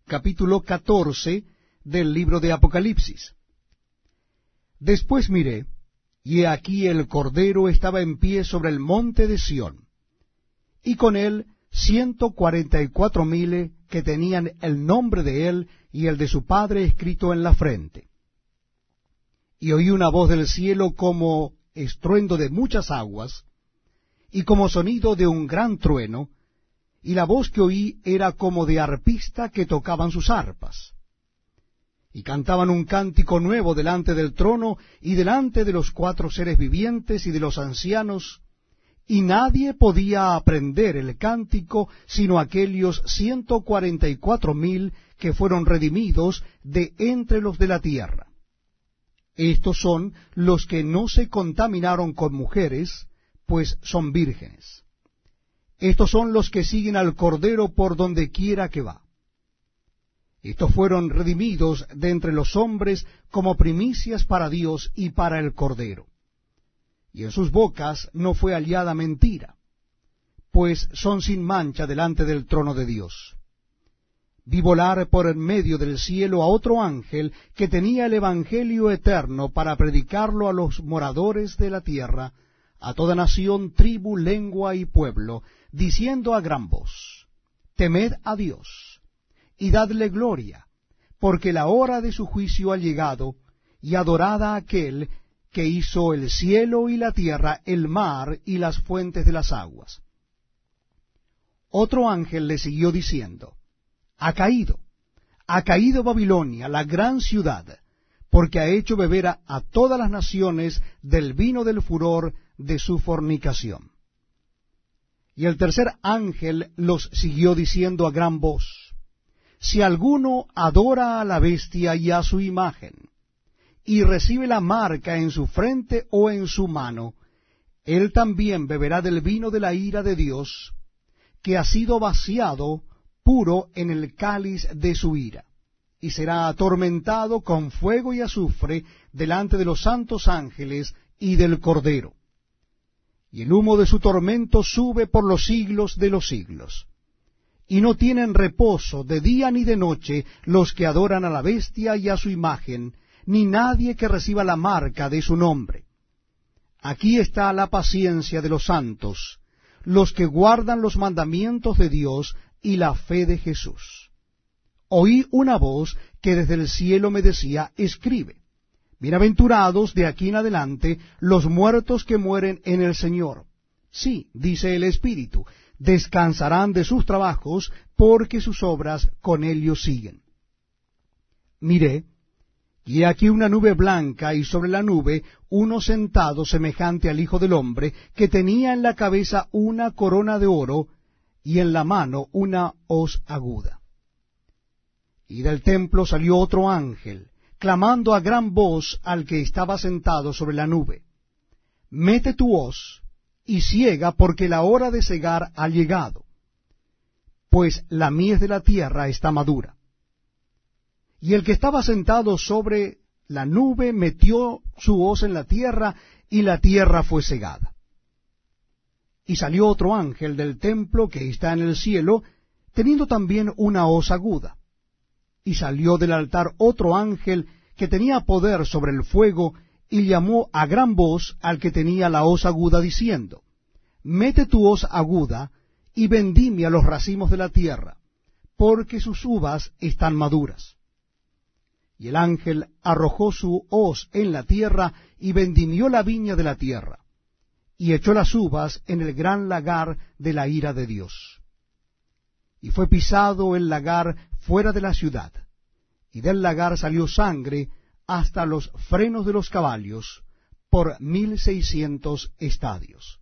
capítulo 14 del libro de Apocalipsis. Después miré, y he aquí el Cordero estaba en pie sobre el monte de Sión, y con él 144,000 que tenían el nombre de él y el de su Padre escrito en la frente. Y oí una voz del cielo como estruendo de muchas aguas, y como sonido de un gran trueno, y la voz que oí era como de arpista que tocaban sus arpas. Y cantaban un cántico nuevo delante del trono, y delante de los 4 seres vivientes y de los ancianos, y nadie podía aprender el cántico, sino aquellos 144,000 que fueron redimidos de entre los de la tierra. Estos son los que no se contaminaron con mujeres, pues son vírgenes. Estos son los que siguen al Cordero por donde quiera que va. Estos fueron redimidos de entre los hombres como primicias para Dios y para el Cordero. Y en sus bocas no fue hallada mentira, pues son sin mancha delante del trono de Dios. Vi volar por en medio del cielo a otro ángel que tenía el Evangelio eterno para predicarlo a los moradores de la tierra, a toda nación, tribu, lengua y pueblo, diciendo a gran voz: Temed a Dios, y dadle gloria, porque la hora de su juicio ha llegado, y adorad a aquel que hizo el cielo y la tierra, el mar y las fuentes de las aguas. Otro ángel le siguió diciendo: ha caído Babilonia, la gran ciudad, porque ha hecho beber a todas las naciones del vino del furor de su fornicación. Y el tercer ángel los siguió diciendo a gran voz: si alguno adora a la bestia y a su imagen, y recibe la marca en su frente o en su mano, él también beberá del vino de la ira de Dios, que ha sido vaciado puro en el cáliz de su ira, y será atormentado con fuego y azufre delante de los santos ángeles y del Cordero. Y el humo de su tormento sube por los siglos de los siglos. Y no tienen reposo de día ni de noche los que adoran a la bestia y a su imagen, ni nadie que reciba la marca de su nombre. Aquí está la paciencia de los santos, los que guardan los mandamientos de Dios y la fe de Jesús. Oí una voz que desde el cielo me decía: escribe, bienaventurados de aquí en adelante los muertos que mueren en el Señor. Sí, dice el Espíritu, descansarán de sus trabajos, porque sus obras con ellos siguen. Miré, y aquí una nube blanca, y sobre la nube uno sentado semejante al Hijo del Hombre, que tenía en la cabeza una corona de oro, y en la mano una hoz aguda. Y del templo salió otro ángel, clamando a gran voz al que estaba sentado sobre la nube: mete tu hoz y siega, porque la hora de segar ha llegado, pues la mies de la tierra está madura. Y el que estaba sentado sobre la nube metió su hoz en la tierra, y la tierra fue segada. Y salió otro ángel del templo que está en el cielo, teniendo también una hoz aguda. Y salió del altar otro ángel que tenía poder sobre el fuego, y llamó a gran voz al que tenía la hoz aguda, diciendo: mete tu hoz aguda, y vendimia los racimos de la tierra, porque sus uvas están maduras. Y el ángel arrojó su hoz en la tierra, y vendimió la viña de la tierra, y echó las uvas en el gran lagar de la ira de Dios. Y fue pisado el lagar fuera de la ciudad, y del lagar salió sangre hasta los frenos de los caballos, por 1,600 estadios.